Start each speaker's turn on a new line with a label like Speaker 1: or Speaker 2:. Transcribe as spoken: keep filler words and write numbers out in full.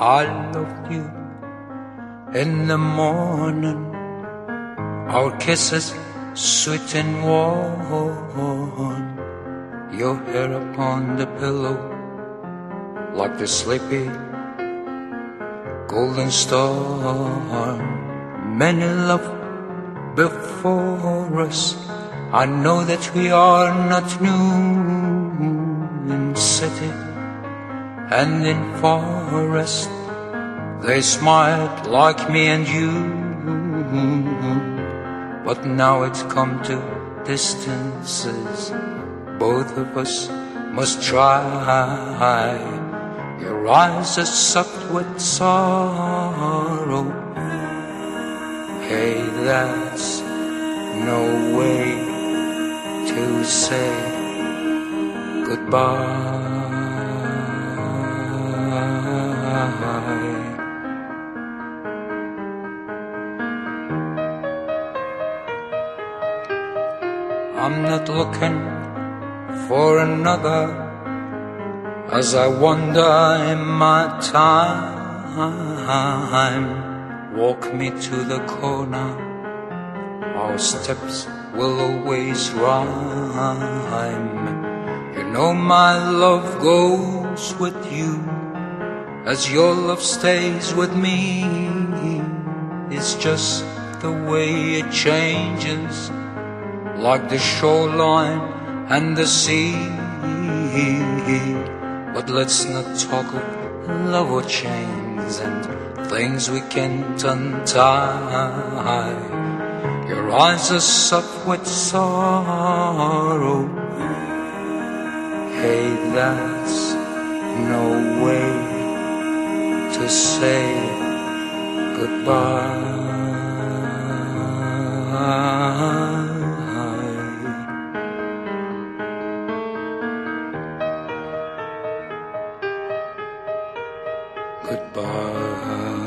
Speaker 1: I loved you in the morning, our kisses sweet and warm, your hair upon the pillow like the sleepy golden storm. Many love before us, I know that we are not new in city and in forest. They smiled like me and you, but now it's come to distances. Both of us must try. Your eyes are soaked with sorrow. Hey, that's no way to say goodbye. I'm not looking for another as I wander in my time. Walk me to the corner, our steps will always rhyme. You know my love goes with you as your love stays with me. It's just the way it changes, like the shoreline and the sea. But let's not talk of love or chains and things we can't untie. Your eyes are soft with sorrow. Hey, that's no way to say goodbye. Goodbye.